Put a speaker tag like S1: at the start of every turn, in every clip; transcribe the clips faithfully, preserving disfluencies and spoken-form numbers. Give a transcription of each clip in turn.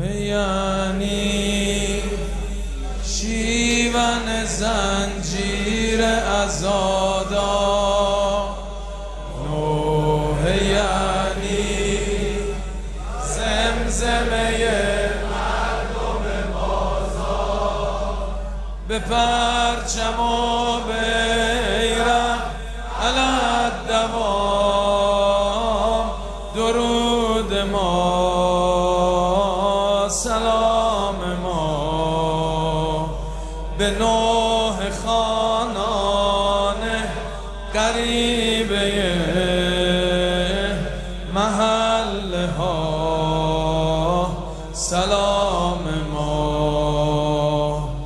S1: یعنی شیون زنجیر عزادا، نوح یعنی زمزمه مردم بازار، به پرچم و بیرق علی الدوام درود ما، سلام ما به نوح خانان غریبه محله ها، سلام ما.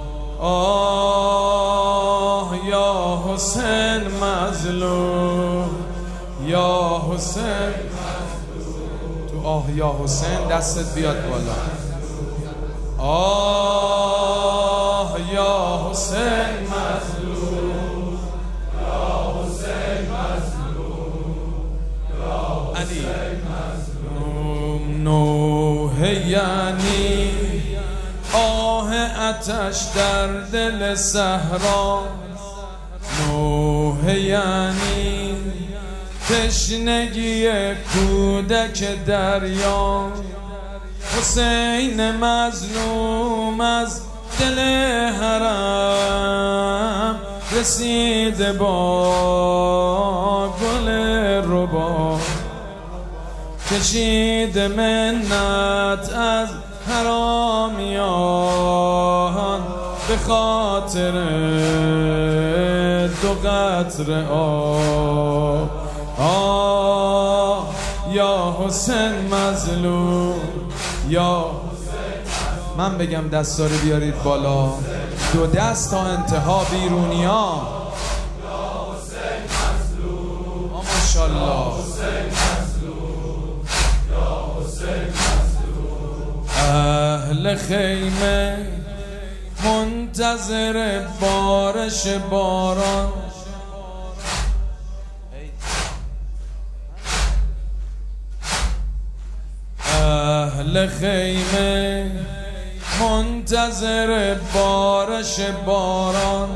S1: آه یا حسین مظلوم، یا حسین تو آه یا حسین دستت بیاد بالا. آه یا حسین مظلوم، یا حسین مظلوم، یا حسین مظلوم. نوح یعنی آه آتش در دل صحرا، نوح یعنی تشنگی کودک دریا، حسین مظلوم از دل حرم رسید با گل ربا، کشید منت از حرامیان به خاطر دو قطره آب. آه یا حسین مظلوم، یا من بگم دستا رو بیارید بالا، دو دست تا انتها بیرونیا. ماشاءالله. اهل خیمه منتظر بارش باران، اهل خیمه منتظر بارش باران،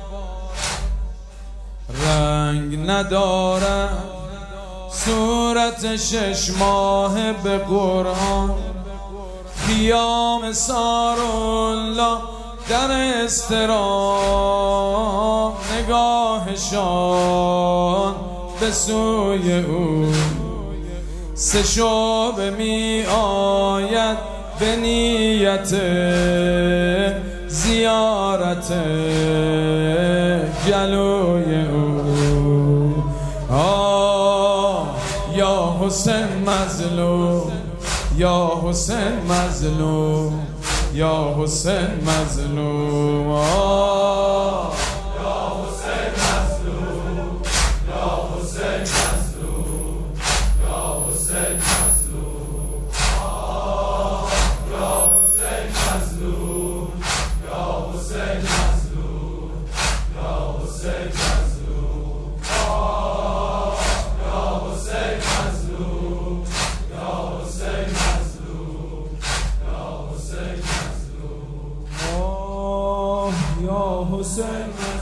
S1: رنگ ندارد صورت شش ماه به قرآن، قیام سارالله در اضطراب، نگاهشان به سوی او سه شعبه می آید به نیت زیارت جلوی او. آه یا حسین مظلوم، یا حسین مظلوم، یا حسین مظلوم. آه یا حسین مظلوم، یا حسین مظلوم، یا حسین مظلوم. آه یا حسین مظلوم، یا حسین مظلوم، یا حسین مظلوم. آه یا حسین مظلوم، یا حسین مظلوم، یا حسین مظلوم. آه یا حسین